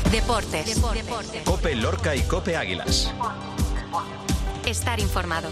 Deportes. COPE Lorca y COPE Águilas. Estar informado.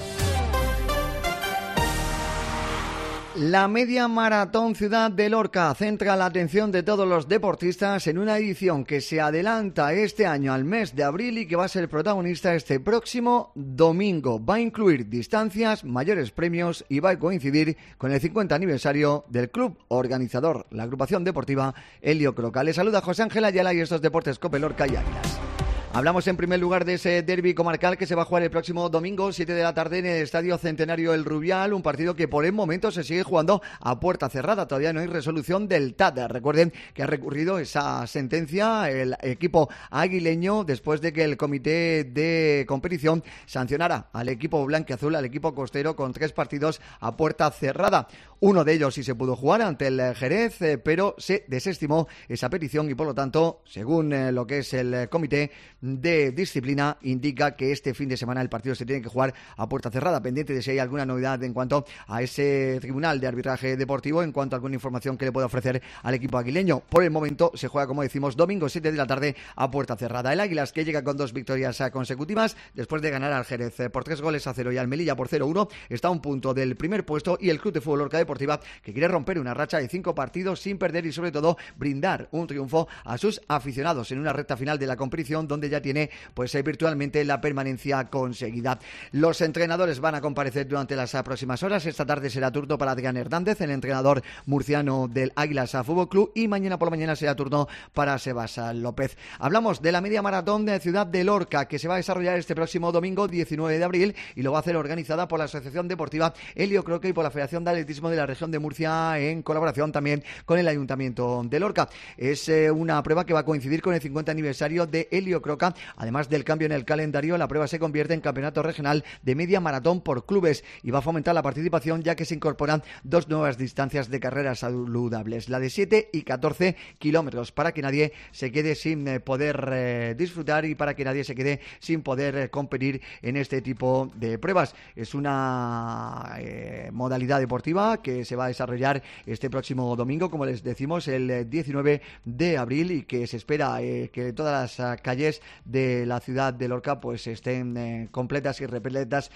La media maratón Ciudad de Lorca centra la atención de todos los deportistas en una edición que se adelanta este año al mes de abril y que va a ser protagonista este próximo domingo. Va a incluir distancias, mayores premios y va a coincidir con el 50 aniversario del club organizador, la agrupación deportiva Helio Croca. Les saluda José Ángel Ayala y estos deportes COPE Lorca y Águilas. Hablamos en primer lugar de ese derbi comarcal que se va a jugar el próximo domingo, 7 de la tarde, en el Estadio Centenario El Rubial, un partido que por el momento se sigue jugando a puerta cerrada. Todavía no hay resolución del TAD. Recuerden que ha recurrido esa sentencia el equipo aguileño después de que el comité de competición sancionara al equipo blanquiazul, al equipo costero, con 3 partidos a puerta cerrada. Uno de ellos sí se pudo jugar ante el Jerez, pero se desestimó esa petición y por lo tanto, según lo que es el comité de disciplina, indica que este fin de semana el partido se tiene que jugar a puerta cerrada, pendiente de si hay alguna novedad en cuanto a ese tribunal de arbitraje deportivo, en cuanto a alguna información que le pueda ofrecer al equipo aguileño. Por el momento se juega, como decimos, domingo 7 de la tarde a puerta cerrada. El Águilas, que llega con 2 victorias consecutivas después de ganar al Jerez por 3-0 y al Melilla por 0-1, está a un punto del primer puesto, y el Club de Fútbol Lorca Deportiva, que quiere romper una racha de 5 partidos sin perder y sobre todo brindar un triunfo a sus aficionados en una recta final de la competición donde ya tiene virtualmente la permanencia conseguida. Los entrenadores van a comparecer durante las próximas horas. Esta tarde será turno para Adrián Hernández, el entrenador murciano del Águilas Fútbol Club, y mañana por la mañana será turno para Sebas López. Hablamos de la media maratón de Ciudad de Lorca, que se va a desarrollar este próximo domingo 19 de abril y lo va a hacer organizada por la Asociación Deportiva Helio Croca y por la Federación de Atletismo de la región de Murcia, en colaboración también con el Ayuntamiento de Lorca. Es una prueba que va a coincidir con el 50 aniversario de Helio Croca. Además del cambio en el calendario, la prueba se convierte en campeonato regional de media maratón por clubes y va a fomentar la participación, ya que se incorporan 2 nuevas distancias de carreras saludables, la de 7 y 14 kilómetros, para que nadie se quede sin poder disfrutar y para que nadie se quede sin poder competir en este tipo de pruebas. Es una modalidad deportiva que se va a desarrollar este próximo domingo, como les decimos, el 19 de abril, y que se espera que todas las calles de la ciudad de Lorca estén completas y repletas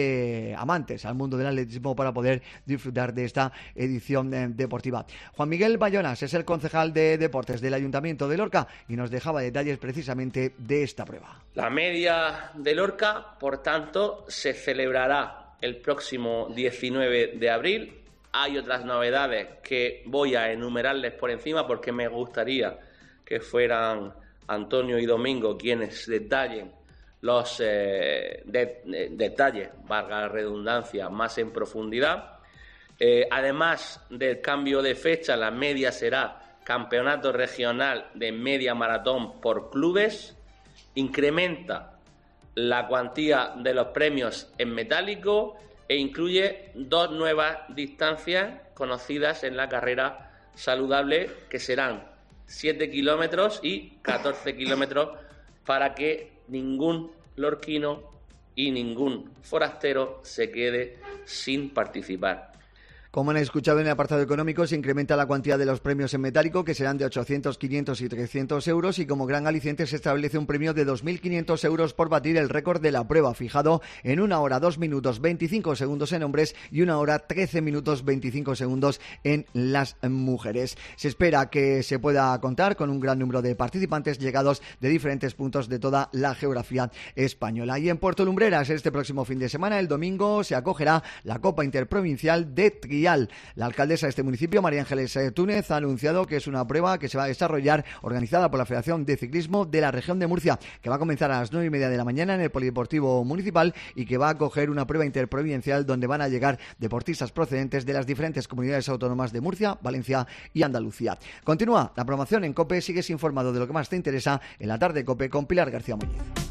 de amantes al mundo del atletismo para poder disfrutar de esta edición deportiva. Juan Miguel Bayonas es el concejal de deportes del Ayuntamiento de Lorca y nos dejaba detalles precisamente de esta prueba. La media de Lorca, por tanto, se celebrará el próximo 19 de abril. Hay otras novedades que voy a enumerarles por encima porque me gustaría que fueran Antonio y Domingo quienes detallen los detalles, valga la redundancia, más en profundidad. Además del cambio de fecha, la media será campeonato regional de media maratón por clubes. Incrementa la cuantía de los premios en metálico e incluye 2 nuevas distancias conocidas en la carrera saludable, que serán 7 kilómetros y 14 kilómetros, para que ningún lorquino y ningún forastero se quede sin participar. Como han escuchado, en el apartado económico se incrementa la cuantía de los premios en metálico, que serán de 800, 500 y 300 euros, y como gran aliciente se establece un premio de 2.500 euros por batir el récord de la prueba, fijado en 1 hora 2 minutos 25 segundos en hombres y 1 hora 13 minutos 25 segundos en las mujeres. Se espera que se pueda contar con un gran número de participantes llegados de diferentes puntos de toda la geografía española. Y en Puerto Lumbreras, este próximo fin de semana, el domingo, se acogerá la Copa Interprovincial de Trial. La alcaldesa de este municipio, María Ángeles Túnez, ha anunciado que es una prueba que se va a desarrollar organizada por la Federación de Ciclismo de la región de Murcia, que va a comenzar a las 9:30 de la mañana en el Polideportivo Municipal y que va a acoger una prueba interprovincial donde van a llegar deportistas procedentes de las diferentes comunidades autónomas de Murcia, Valencia y Andalucía. Continúa la promoción en COPE, sigues informado de lo que más te interesa en la tarde COPE con Pilar García Muñiz.